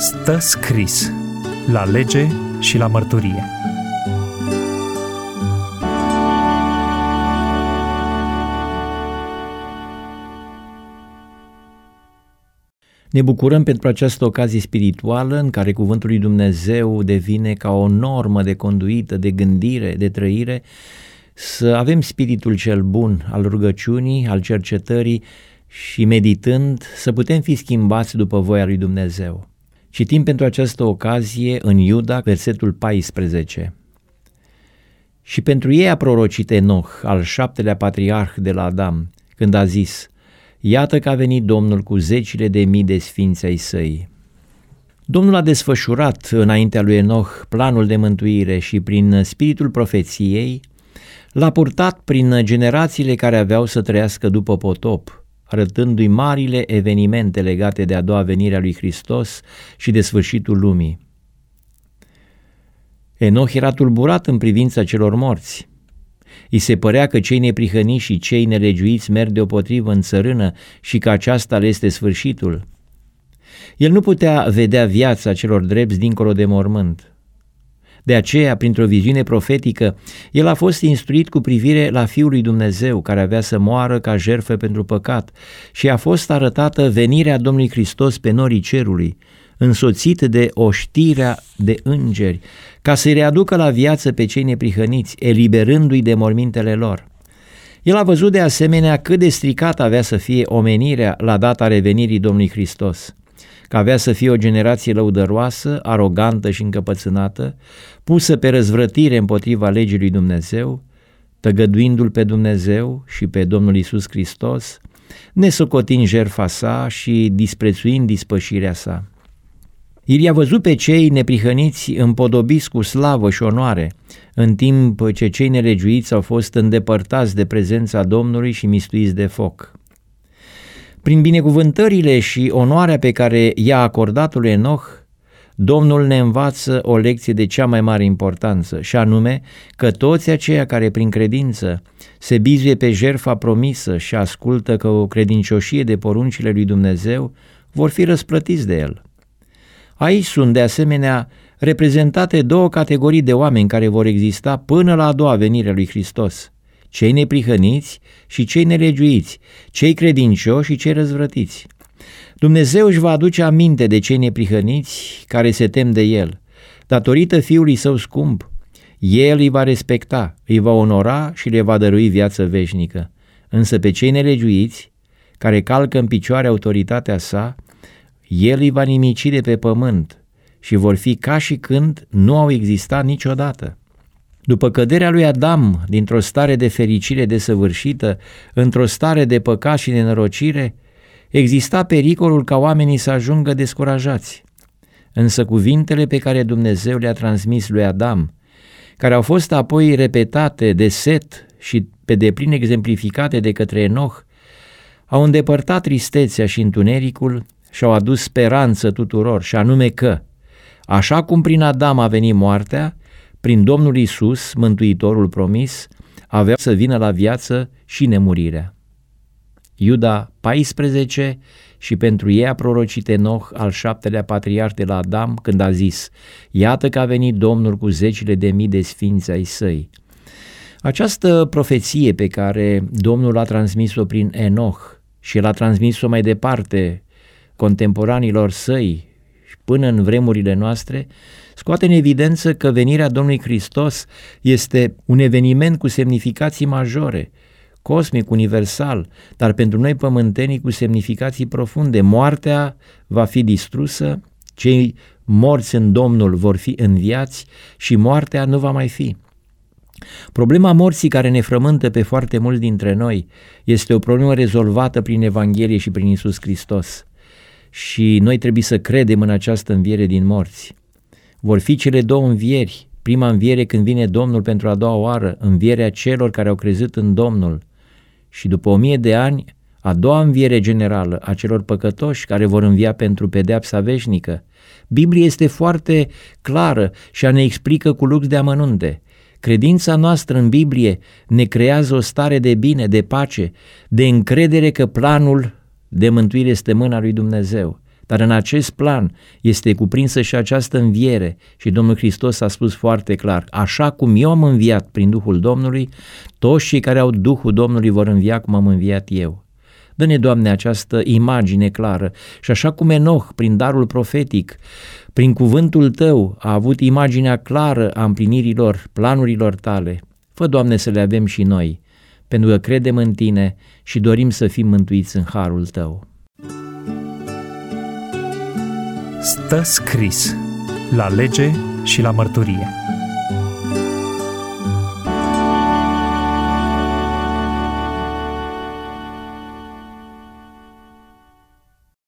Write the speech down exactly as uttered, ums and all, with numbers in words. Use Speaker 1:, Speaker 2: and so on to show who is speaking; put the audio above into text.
Speaker 1: Stă scris la lege și la mărturie.
Speaker 2: Ne bucurăm pentru această ocazie spirituală în care Cuvântul lui Dumnezeu devine ca o normă de conduită, de gândire, de trăire, să avem spiritul cel bun al rugăciunii, al cercetării și meditând să putem fi schimbați după voia lui Dumnezeu. Citim pentru această ocazie în Iuda, versetul paisprezece. Și pentru ei a prorocit Enoch, al șaptelea patriarh de la Adam, când a zis: iată că a venit Domnul cu zecile de mii de sfinți ai săi. Domnul a desfășurat înaintea lui Enoch planul de mântuire și prin spiritul profeției l-a purtat prin generațiile care aveau să trăiască după potop, arătându-i marile evenimente legate de a doua venire a lui Hristos și de sfârșitul lumii. Enoch era tulburat în privința celor morți. I se părea că cei neprihăniți și cei nelegiuiți merg deopotrivă în țărână și că aceasta le este sfârșitul. El nu putea vedea viața celor drepți dincolo de mormânt. De aceea, printr-o viziune profetică, el a fost instruit cu privire la Fiul lui Dumnezeu, care avea să moară ca jertfă pentru păcat, și a fost arătată venirea Domnului Hristos pe norii cerului, însoțit de oștirea de îngeri, ca să-i readucă la viață pe cei neprihăniți, eliberându-i de mormintele lor. El a văzut de asemenea cât de stricată avea să fie omenirea la data revenirii Domnului Hristos, că avea să fie o generație lăudăroasă, arogantă și încăpățânată, pusă pe răzvrătire împotriva legii lui Dumnezeu, tăgăduindu-L pe Dumnezeu și pe Domnul Iisus Hristos, nesocotind jertfa sa și disprețuind dispășirea sa. El i-a văzut pe cei neprihăniți împodobiți cu slavă și onoare, în timp ce cei nelegiuiți au fost îndepărtați de prezența Domnului și mistuiți de foc. Prin binecuvântările și onoarea pe care i-a acordat lui Enoch, Domnul ne învață o lecție de cea mai mare importanță, și anume că toți aceia care prin credință se bizuie pe jertfa promisă și ascultă cu o credincioșie de poruncile lui Dumnezeu vor fi răsplătiți de El. Aici sunt de asemenea reprezentate două categorii de oameni care vor exista până la a doua venire a lui Hristos: cei neprihăniți și cei nelegiuiți, cei credincioși și cei răzvrătiți. Dumnezeu își va aduce aminte de cei neprihăniți care se tem de El. Datorită Fiului Său scump, El îi va respecta, îi va onora și le va dărui viață veșnică. Însă pe cei nelegiuiți, care calcă în picioare autoritatea Sa, El îi va nimici de pe pământ și vor fi ca și când nu au existat niciodată. După căderea lui Adam dintr-o stare de fericire desăvârșită într-o stare de păcat și nenorocire, exista pericolul ca oamenii să ajungă descurajați. Însă cuvintele pe care Dumnezeu le-a transmis lui Adam, care au fost apoi repetate de Set și pe deplin exemplificate de către Enoch, au îndepărtat tristețea și întunericul și au adus speranță tuturor, și anume că, așa cum prin Adam a venit moartea, prin Domnul Iisus, Mântuitorul promis, avea să vină la viață și nemurirea. Iuda paisprezece. Și pentru ei a prorocit Enoch, al șaptelea patriarh de la Adam, când a zis: iată că a venit Domnul cu zecile de mii de sfinți ai săi. Această profeție pe care Domnul a transmis-o prin Enoch și l-a transmis-o mai departe contemporanilor săi până în vremurile noastre, scoate în evidență că venirea Domnului Hristos este un eveniment cu semnificații majore, cosmic, universal, dar pentru noi pământenii cu semnificații profunde. Moartea va fi distrusă, cei morți în Domnul vor fi înviați și moartea nu va mai fi. Problema morții care ne frământă pe foarte mulți dintre noi este o problemă rezolvată prin Evanghelie și prin Iisus Hristos. Și noi trebuie să credem în această înviere din morți. Vor fi cele două învieri: prima înviere când vine Domnul pentru a doua oară, învierea celor care au crezut în Domnul, și după o mie de ani, a doua înviere generală a celor păcătoși care vor învia pentru pedeapsa veșnică. Biblia este foarte clară și ne explică cu lux de amănunte. Credința noastră în Biblie ne creează o stare de bine, de pace, de încredere că planul de mântuire este mâna lui Dumnezeu. dar în acest plan este cuprinsă și această înviere și Domnul Hristos a spus foarte clar: așa cum eu am înviat prin Duhul Domnului, toți cei care au Duhul Domnului vor învia cum am înviat eu. Dă-ne, Doamne, această imagine clară și așa cum Enoch, prin darul profetic, prin cuvântul Tău, a avut imaginea clară a împlinirilor planurilor Tale, fă, Doamne, să le avem și noi, pentru că credem în Tine și dorim să fim mântuiți în harul Tău.
Speaker 1: Stă scris la lege și la mărturie.